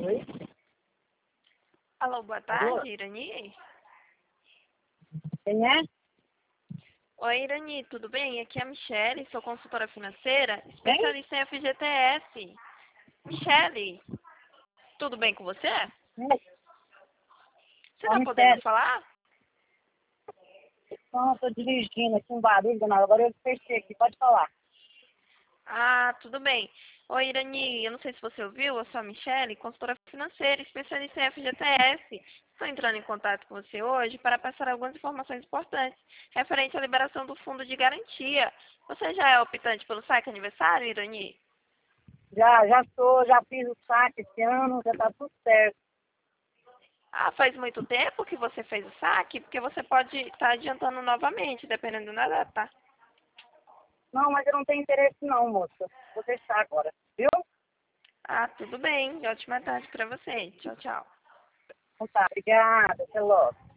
Oi? Alô, boa tarde, Irani. Quem é? Oi, Irani, tudo bem? Aqui é a Michele, sou consultora financeira, Quem? especialista em FGTS. Michele, tudo bem com você? Você tá Homem podendo sério. falar? Não, estou dirigindo aqui um barulho danado. Agora eu fechei aqui, pode falar. Ah, tudo bem. Oi, Irani, eu não sei se você ouviu, eu sou a Michele, consultora financeira, especialista em FGTS. Estou entrando em contato com você hoje para passar algumas informações importantes referente à liberação do fundo de garantia. Você já é optante pelo saque aniversário, Irani? Já fiz o saque esse ano, já tá tudo certo. Ah, faz muito tempo que você fez o saque? Porque você pode estar adiantando novamente, dependendo da data. Não, mas eu não tenho interesse não, moça. Vou deixar agora, viu? Ah, tudo bem. Ótima tarde para você. Tchau, tchau. Então tá, obrigada, até logo.